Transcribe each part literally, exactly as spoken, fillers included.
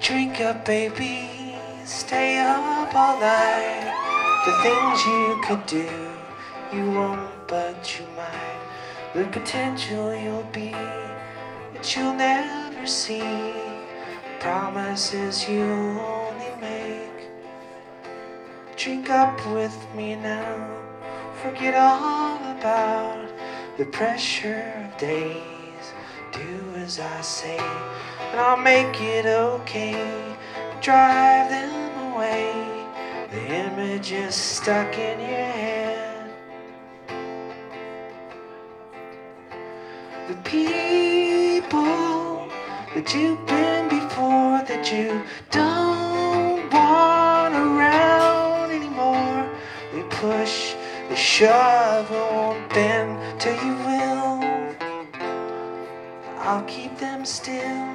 Drink up, baby, stay up all night. The things you could do, you won't, but you might. The potential you'll be, that you'll never see. Promises you'll only make. Drink up with me now. Forget all about the pressure of days. Do as I say, and I'll make it okay. Drive them away. The image is stuck in your head. The people that you've been before, that you don't want around anymore. They push, they shove, and won't bend till you will. I'll keep them still.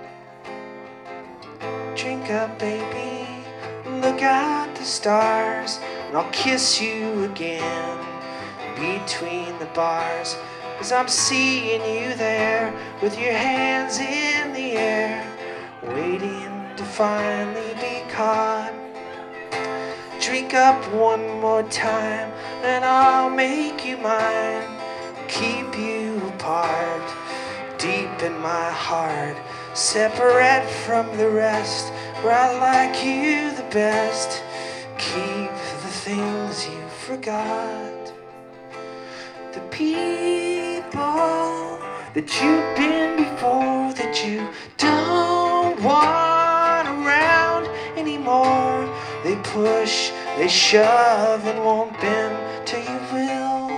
Drink up, baby, look at the stars, and I'll kiss you again between the bars. Cause I'm seeing you there with your hands in the air, waiting to finally be caught. Drink up one more time and I'll make you mine. Keep you apart, deep in my heart, separate from the rest, where I like you the best. Keep the things you forgot. The people that you've been before, that you don't want around anymore. They push, they shove, and won't bend till you will.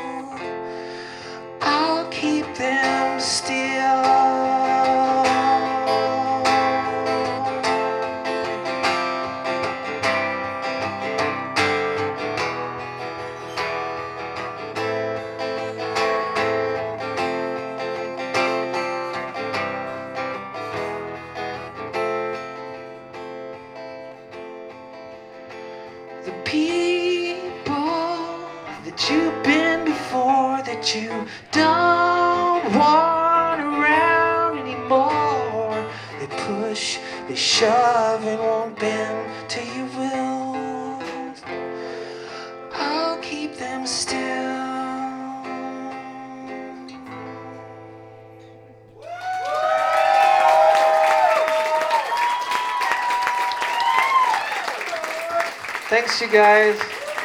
I'll keep them still. The people that you've been before, that you don't want around anymore. They push, they shove, and won't bend till you will. I'll keep them still. Thanks, you guys.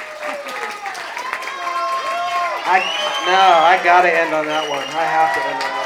I no, I gotta end on that one. I have to end on that.